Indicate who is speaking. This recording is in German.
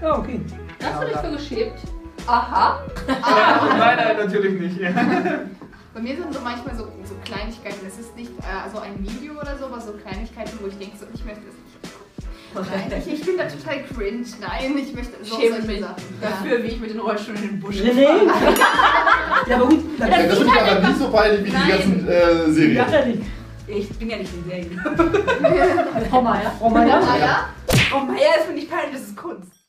Speaker 1: Ja, okay.
Speaker 2: Hast du dich für geschämt? Aha.
Speaker 3: Nein, natürlich nicht.
Speaker 4: Bei mir sind so manchmal so Kleinigkeiten. Es ist nicht so ein Video oder so, aber so Kleinigkeiten, wo ich denke, so, ich möchte es nicht. Nein, ich bin da total cringe. Nein, ich möchte so
Speaker 2: Schäme
Speaker 4: solche
Speaker 2: mich
Speaker 4: Sachen.
Speaker 2: dafür, wie ich mit den Rollstuhl in den Busch
Speaker 1: René? Ja, aber gut.
Speaker 5: Das finde ich aber nicht so peinlich wie die ganzen Serien.
Speaker 1: Ja, fertig.
Speaker 2: Ich bin ja nicht in Serien.
Speaker 1: Frau Meier. Frau Meier?
Speaker 4: Ja?
Speaker 2: Oh Meier ist mir nicht peinlich, das ist Kunst.